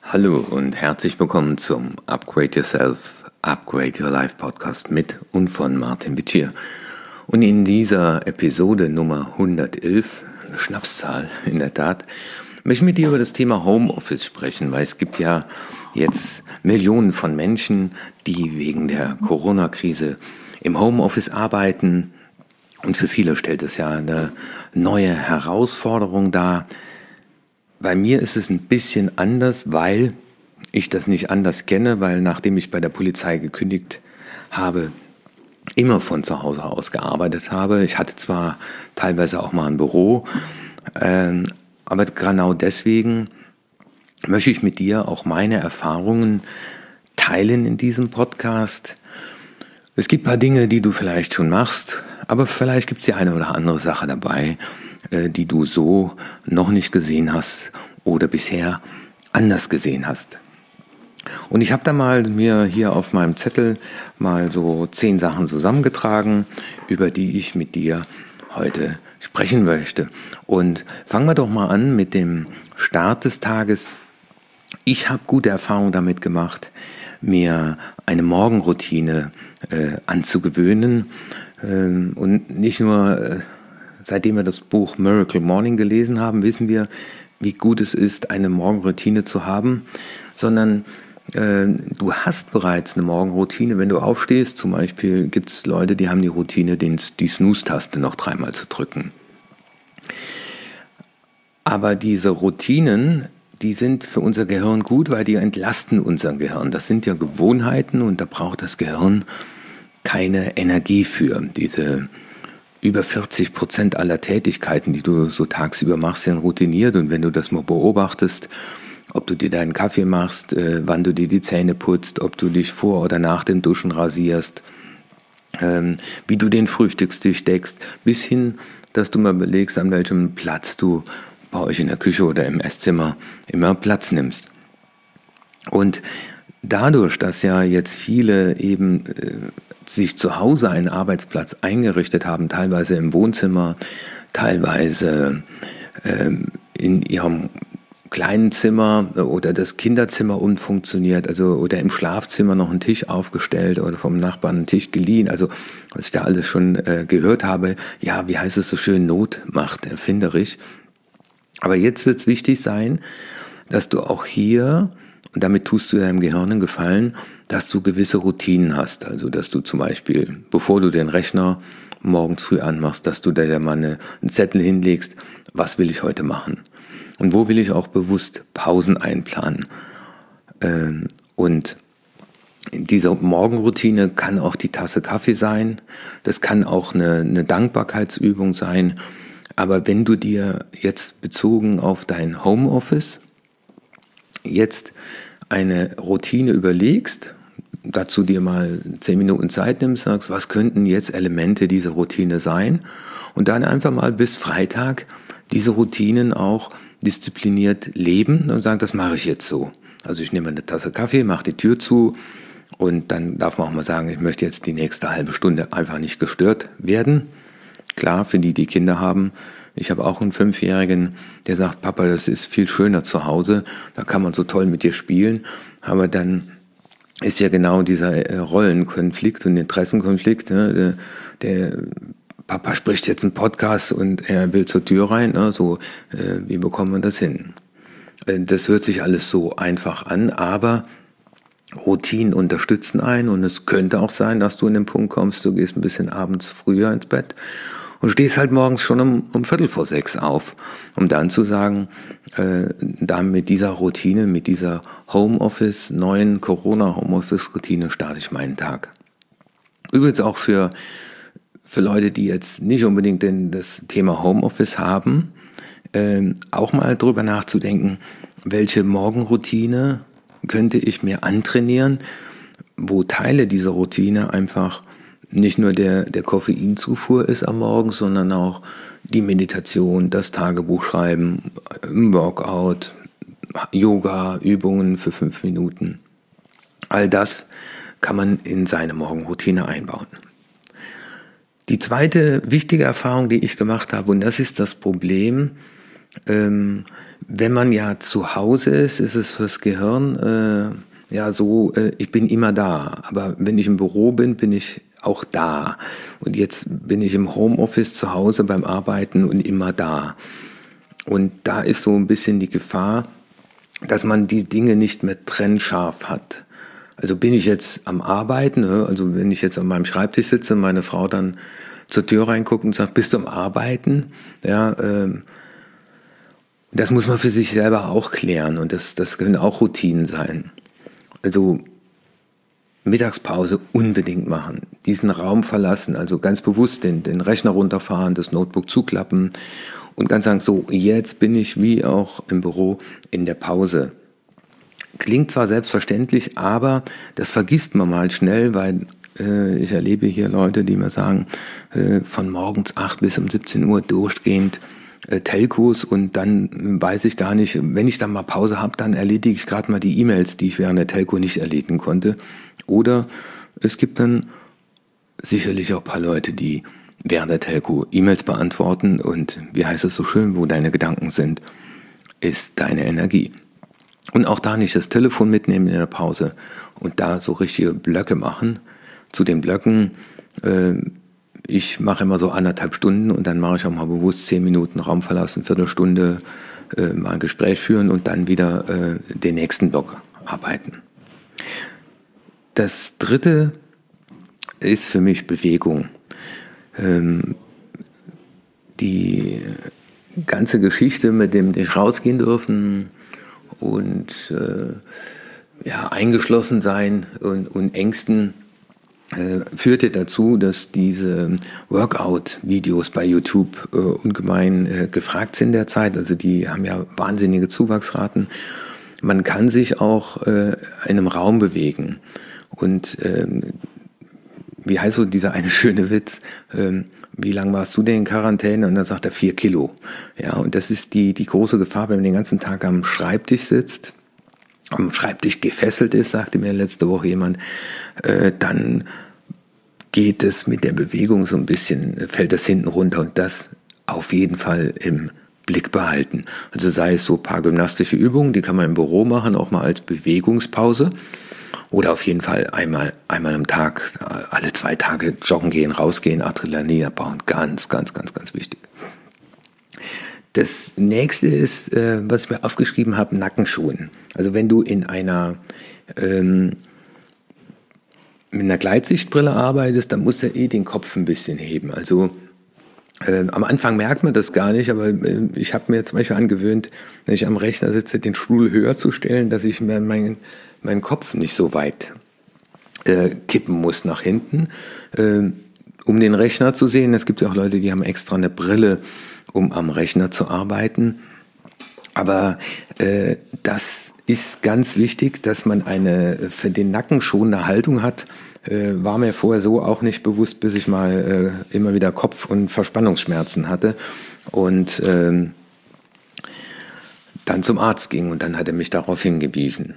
Hallo und herzlich willkommen zum Upgrade Yourself, Upgrade Your Life Podcast mit und von Martin Vichier. Und in dieser Episode Nummer 111, eine Schnapszahl in der Tat, möchte ich mit dir über das Thema Homeoffice sprechen, weil es gibt ja jetzt Millionen von Menschen, die wegen der Corona-Krise im Homeoffice arbeiten. Und für viele stellt es ja eine neue Herausforderung dar. Bei mir ist es ein bisschen anders, weil ich das nicht anders kenne, weil nachdem ich bei der Polizei gekündigt habe, immer von zu Hause aus gearbeitet habe. Ich hatte zwar teilweise auch mal ein Büro, aber genau deswegen möchte ich mit dir auch meine Erfahrungen teilen in diesem Podcast. Es gibt ein paar Dinge, die du vielleicht schon machst, aber vielleicht gibt es die eine oder andere Sache dabei, die du so noch nicht gesehen hast oder bisher anders gesehen hast. Und ich habe da mal mir hier auf meinem Zettel mal so 10 Sachen zusammengetragen, über die ich mit dir heute sprechen möchte. Und fangen wir doch mal an mit dem Start des Tages. Ich habe gute Erfahrungen damit gemacht, mir eine Morgenroutine anzugewöhnen. Und nicht nur, seitdem wir das Buch Miracle Morning gelesen haben, wissen wir, wie gut es ist, eine Morgenroutine zu haben, sondern du hast bereits eine Morgenroutine, wenn du aufstehst. Zum Beispiel gibt es Leute, die haben die Routine, die Snooze-Taste noch 3-mal zu drücken. Aber diese Routinen, die sind für unser Gehirn gut, weil die entlasten unser Gehirn. Das sind ja Gewohnheiten und da braucht das Gehirn keine Energie für. Diese über 40% aller Tätigkeiten, die du so tagsüber machst, sind routiniert. Und wenn du das mal beobachtest, ob du dir deinen Kaffee machst, wann du dir die Zähne putzt, ob du dich vor oder nach dem Duschen rasierst, wie du den Frühstückstisch deckst, bis hin, dass du mal überlegst, an welchem Platz du bei euch in der Küche oder im Esszimmer immer Platz nimmst. Und dadurch, dass ja jetzt viele eben sich zu Hause einen Arbeitsplatz eingerichtet haben, teilweise im Wohnzimmer, teilweise in ihrem kleinen Zimmer oder das Kinderzimmer umfunktioniert, also oder im Schlafzimmer noch einen Tisch aufgestellt oder vom Nachbarn einen Tisch geliehen, also was ich da alles schon gehört habe, ja, wie heißt es so schön, Not macht erfinderisch. Aber jetzt wird es wichtig sein, dass du auch hier, und damit tust du deinem Gehirn einen Gefallen, dass du gewisse Routinen hast. Also dass du zum Beispiel, bevor du den Rechner morgens früh anmachst, dass du da mal einen Zettel hinlegst, was will ich heute machen? Und wo will ich auch bewusst Pausen einplanen? Und diese Morgenroutine kann auch die Tasse Kaffee sein, das kann auch eine Dankbarkeitsübung sein. Aber wenn du dir jetzt bezogen auf dein Homeoffice jetzt eine Routine überlegst, dazu dir mal 10 Minuten Zeit nimmst, sagst, was könnten jetzt Elemente dieser Routine sein? Und dann einfach mal bis Freitag diese Routinen auch diszipliniert leben und sagen, das mache ich jetzt so. Also ich nehme eine Tasse Kaffee, mache die Tür zu und dann darf man auch mal sagen, ich möchte jetzt die nächste halbe Stunde einfach nicht gestört werden. Klar, für die Kinder haben. Ich habe auch einen 5-Jährigen, der sagt, Papa, das ist viel schöner zu Hause, da kann man so toll mit dir spielen. Aber dann ist ja genau dieser Rollenkonflikt und Interessenkonflikt. Ne? Der Papa spricht jetzt einen Podcast und er will zur Tür rein. Ne? So, wie bekommt man das hin? Das hört sich alles so einfach an, aber Routinen unterstützen einen und es könnte auch sein, dass du in den Punkt kommst, du gehst ein bisschen abends früher ins Bett und stehst halt morgens schon um 5:45 auf, um dann zu sagen, da mit dieser Routine, mit dieser neuen Corona-Homeoffice-Routine starte ich meinen Tag. Übrigens auch für Leute, die jetzt nicht unbedingt das Thema Homeoffice haben, auch mal drüber nachzudenken, welche Morgenroutine könnte ich mir antrainieren, wo Teile dieser Routine einfach nicht nur der Koffeinzufuhr ist am Morgen, sondern auch die Meditation, das Tagebuchschreiben, Workout, Yoga, Übungen für 5 Minuten. All das kann man in seine Morgenroutine einbauen. Die zweite wichtige Erfahrung, die ich gemacht habe, und das ist das Problem, Wenn man ja zu Hause ist es fürs Gehirn ich bin immer da. Aber wenn ich im Büro bin, bin ich auch da. Und jetzt bin ich im Homeoffice zu Hause beim Arbeiten und immer da. Und da ist so ein bisschen die Gefahr, dass man die Dinge nicht mehr trennscharf hat. Also bin ich jetzt am Arbeiten, also wenn ich jetzt an meinem Schreibtisch sitze, meine Frau dann zur Tür reinguckt und sagt, bist du am Arbeiten? Ja, das muss man für sich selber auch klären und das können auch Routinen sein. Also Mittagspause unbedingt machen, diesen Raum verlassen, also ganz bewusst den Rechner runterfahren, das Notebook zuklappen und ganz sagen, so jetzt bin ich wie auch im Büro in der Pause. Klingt zwar selbstverständlich, aber das vergisst man mal schnell, weil ich erlebe hier Leute, die mir sagen, von morgens 8 bis um 17 Uhr durchgehend Telcos und dann weiß ich gar nicht, wenn ich dann mal Pause habe, dann erledige ich gerade mal die E-Mails, die ich während der Telco nicht erledigen konnte. Oder es gibt dann sicherlich auch ein paar Leute, die während der Telco E-Mails beantworten und wie heißt es so schön, wo deine Gedanken sind, ist deine Energie. Und auch da nicht das Telefon mitnehmen in der Pause und da so richtige Blöcke machen. Zu den Blöcken, ich mache immer so 1,5 Stunden und dann mache ich auch mal bewusst 10 Minuten Raum verlassen, Viertelstunde mal ein Gespräch führen und dann wieder den nächsten Block arbeiten. Das dritte ist für mich Bewegung. Die ganze Geschichte mit dem nicht rausgehen dürfen und eingeschlossen sein und Ängsten führte dazu, dass diese Workout-Videos bei YouTube ungemein gefragt sind derzeit. Also die haben ja wahnsinnige Zuwachsraten. Man kann sich auch in einem Raum bewegen. Und wie heißt so dieser eine schöne Witz? Wie lange warst du denn in Quarantäne? Und dann sagt er 4 Kilo. Ja, und das ist die große Gefahr, wenn man den ganzen Tag am Schreibtisch sitzt, am Schreibtisch gefesselt ist, sagte mir letzte Woche jemand, dann geht es mit der Bewegung so ein bisschen, fällt das hinten runter und das auf jeden Fall im Blick behalten. Also sei es so ein paar gymnastische Übungen, die kann man im Büro machen, auch mal als Bewegungspause oder auf jeden Fall einmal am Tag, alle 2 Tage joggen gehen, rausgehen, Adrenalin abbauen, ganz, ganz, ganz, ganz wichtig. Das nächste ist, was ich mir aufgeschrieben habe, Nackenschuhen. Also wenn du in einer mit einer Gleitsichtbrille arbeitest, dann musst du den Kopf ein bisschen heben. Also am Anfang merkt man das gar nicht, aber ich habe mir zum Beispiel angewöhnt, wenn ich am Rechner sitze, den Stuhl höher zu stellen, dass ich mir meinen Kopf nicht so weit kippen muss nach hinten, um den Rechner zu sehen. Es gibt ja auch Leute, die haben extra eine Brille, um am Rechner zu arbeiten. Aber das ist ganz wichtig, dass man eine für den Nacken schonende Haltung hat. War mir vorher so auch nicht bewusst, bis ich mal immer wieder Kopf- und Verspannungsschmerzen hatte und dann zum Arzt ging und dann hat er mich darauf hingewiesen.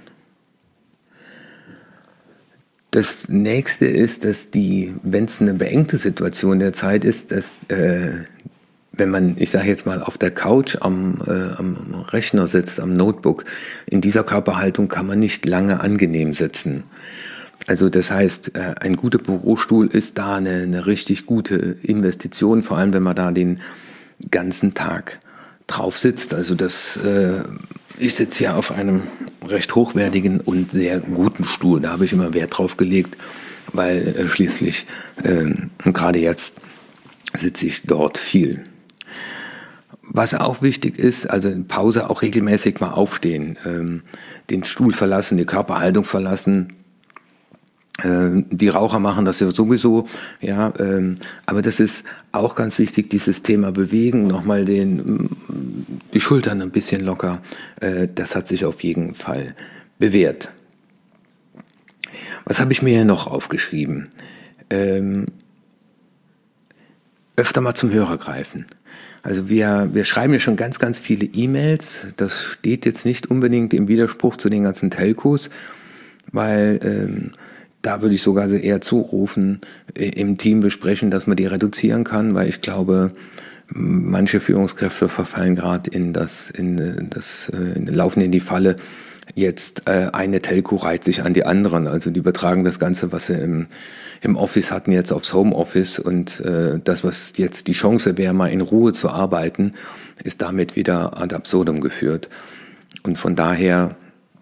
Das nächste ist, dass wenn es eine beengte Situation der Zeit ist, dass wenn man, ich sage jetzt mal, auf der Couch am Rechner sitzt, am Notebook, in dieser Körperhaltung kann man nicht lange angenehm sitzen. Also das heißt, ein guter Bürostuhl ist da eine richtig gute Investition, vor allem wenn man da den ganzen Tag drauf sitzt. Also ich sitze ja auf einem recht hochwertigen und sehr guten Stuhl. Da habe ich immer Wert drauf gelegt, weil schließlich, gerade jetzt, sitze ich dort viel. Was auch wichtig ist, also in Pause auch regelmäßig mal aufstehen, den Stuhl verlassen, die Körperhaltung verlassen. Die Raucher machen das ja sowieso, ja, aber das ist auch ganz wichtig, dieses Thema Bewegen, nochmal die Schultern ein bisschen locker, das hat sich auf jeden Fall bewährt. Was habe ich mir hier noch aufgeschrieben? Öfter mal zum Hörer greifen. Also wir schreiben ja schon ganz, ganz viele E-Mails. Das steht jetzt nicht unbedingt im Widerspruch zu den ganzen Telcos, weil da würde ich sogar eher zurufen, im Team besprechen, dass man die reduzieren kann, weil ich glaube, Manche Führungskräfte verfallen gerade laufen in die Falle. Jetzt eine Telco reiht sich an die anderen. Also die übertragen das Ganze, was sie im Office hatten, jetzt aufs Homeoffice. Und das, was jetzt die Chance wäre, mal in Ruhe zu arbeiten, ist damit wieder ad absurdum geführt. Und von daher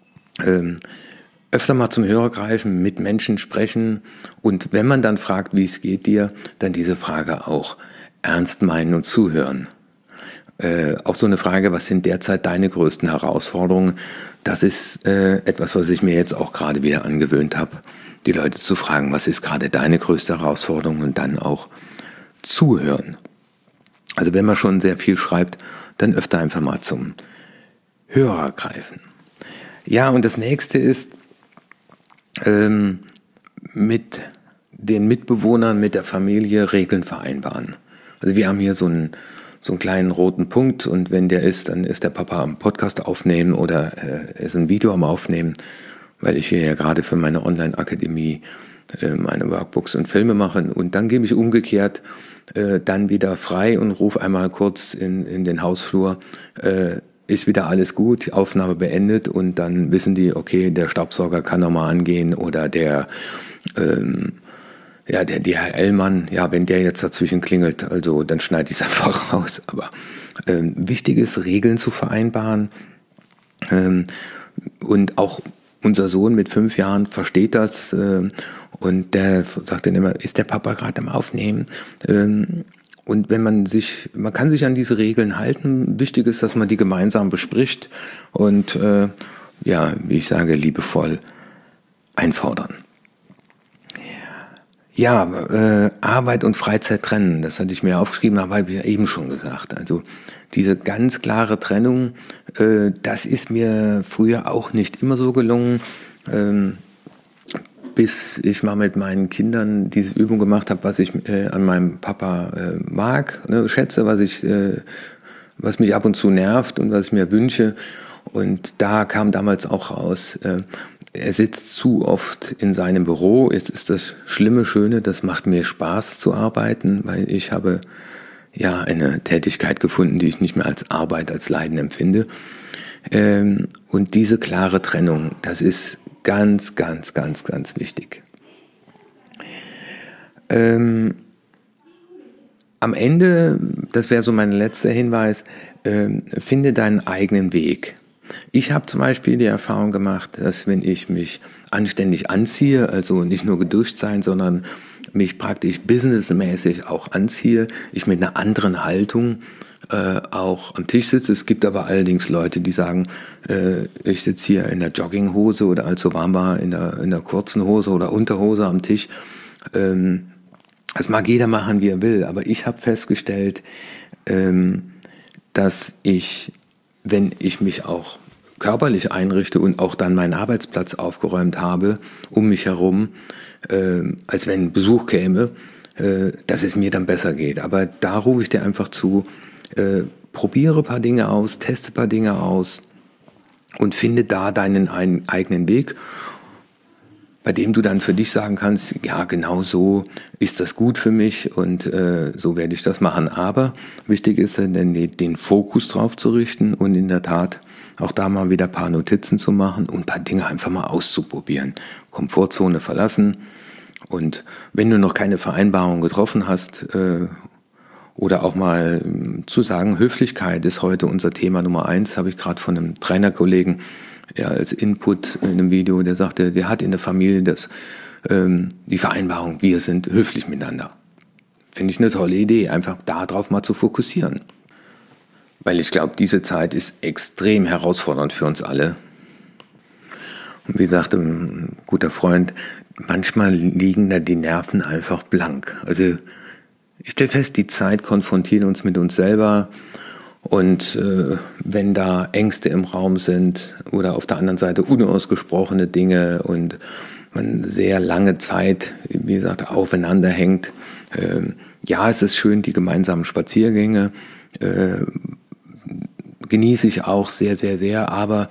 öfter mal zum Hörer greifen, mit Menschen sprechen und wenn man dann fragt, wie es geht dir, dann diese Frage auch ernst meinen und zuhören. Auch so eine Frage, was sind derzeit deine größten Herausforderungen? Das ist etwas, was ich mir jetzt auch gerade wieder angewöhnt habe, die Leute zu fragen, was ist gerade deine größte Herausforderung und dann auch zuhören. Also wenn man schon sehr viel schreibt, dann öfter einfach mal zum Hörer greifen. Ja, und das nächste ist, mit den Mitbewohnern, mit der Familie Regeln vereinbaren. Also wir haben hier so einen kleinen roten Punkt und wenn der ist, dann ist der Papa am Podcast aufnehmen oder er ist ein Video am Aufnehmen, weil ich hier ja gerade für meine Online-Akademie meine Workbooks und Filme mache und dann gebe ich umgekehrt dann wieder frei und rufe einmal kurz in den Hausflur, ist wieder alles gut, Aufnahme beendet und dann wissen die, okay, der Staubsauger kann nochmal angehen oder der DHL-Mann, ja, wenn der jetzt dazwischen klingelt, also dann schneide ich es einfach raus. Aber wichtig ist, Regeln zu vereinbaren und auch unser Sohn mit 5 Jahren versteht das und der sagt dann immer, ist der Papa gerade am Aufnehmen? Und wenn man kann sich an diese Regeln halten. Wichtig ist, dass man die gemeinsam bespricht und wie ich sage, liebevoll einfordern. Ja, Arbeit und Freizeit trennen, das hatte ich mir aufgeschrieben, aber habe ich ja eben schon gesagt. Also diese ganz klare Trennung, das ist mir früher auch nicht immer so gelungen. Bis ich mal mit meinen Kindern diese Übung gemacht habe, was ich an meinem Papa mag, schätze, was mich ab und zu nervt und was ich mir wünsche. Und da kam damals auch raus, er sitzt zu oft in seinem Büro. Jetzt ist das Schöne, das macht mir Spaß zu arbeiten, weil ich habe ja eine Tätigkeit gefunden, die ich nicht mehr als Arbeit, als Leiden empfinde. Und diese klare Trennung, das ist ganz, ganz, ganz, ganz wichtig. Am Ende, das wäre so mein letzter Hinweis, finde deinen eigenen Weg. Ich habe zum Beispiel die Erfahrung gemacht, dass wenn ich mich anständig anziehe, also nicht nur geduscht sein, sondern mich praktisch businessmäßig auch anziehe, ich mit einer anderen Haltung auch am Tisch sitze. Es gibt aber allerdings Leute, die sagen, ich sitze hier in der Jogginghose oder allzu warm war in der kurzen Hose oder Unterhose am Tisch. Das mag jeder machen, wie er will, aber ich habe festgestellt, dass wenn ich mich auch körperlich einrichte und auch dann meinen Arbeitsplatz aufgeräumt habe, um mich herum, als wenn Besuch käme, dass es mir dann besser geht. Aber da rufe ich dir einfach zu, probiere ein paar Dinge aus, teste ein paar Dinge aus und finde da deinen eigenen Weg, bei dem du dann für dich sagen kannst, ja, genau so ist das gut für mich und so werde ich das machen. Aber wichtig ist dann den Fokus drauf zu richten und in der Tat auch da mal wieder ein paar Notizen zu machen und ein paar Dinge einfach mal auszuprobieren. Komfortzone verlassen und wenn du noch keine Vereinbarung getroffen hast oder auch mal zu sagen, Höflichkeit ist heute unser Thema Nummer 1, habe ich gerade von einem Trainerkollegen als Input in einem Video, der sagte, der hat in der Familie die Vereinbarung, wir sind höflich miteinander. Finde ich eine tolle Idee, einfach darauf mal zu fokussieren. Weil ich glaube, diese Zeit ist extrem herausfordernd für uns alle. Und wie sagte ein guter Freund, manchmal liegen da die Nerven einfach blank. Also ich stelle fest, die Zeit konfrontiert uns mit uns selber. Und wenn da Ängste im Raum sind oder auf der anderen Seite unausgesprochene Dinge und man sehr lange Zeit, wie gesagt, aufeinander hängt, ja, es ist schön, die gemeinsamen Spaziergänge genieße ich auch sehr, sehr, sehr, aber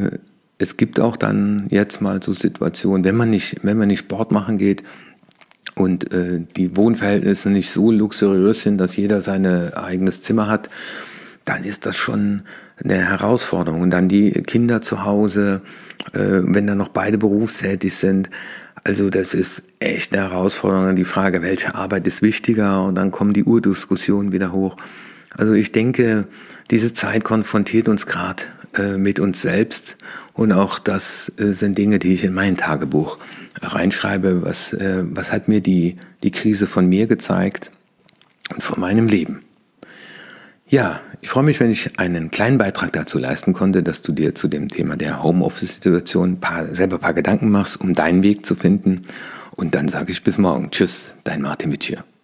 es gibt auch dann jetzt mal so Situationen, wenn man nicht Sport machen geht und die Wohnverhältnisse nicht so luxuriös sind, dass jeder sein eigenes Zimmer hat, dann ist das schon eine Herausforderung. Und dann die Kinder zu Hause, wenn dann noch beide berufstätig sind. Also das ist echt eine Herausforderung. Die Frage, welche Arbeit ist wichtiger? Und dann kommen die Urdiskussionen wieder hoch. Also ich denke, diese Zeit konfrontiert uns gerade mit uns selbst. Und auch das sind Dinge, die ich in mein Tagebuch reinschreibe. Was hat mir die Krise von mir gezeigt und von meinem Leben? Ja, ich freue mich, wenn ich einen kleinen Beitrag dazu leisten konnte, dass du dir zu dem Thema der Homeoffice-Situation selber ein paar Gedanken machst, um deinen Weg zu finden. Und dann sage ich bis morgen. Tschüss, dein Martin Witsch hier.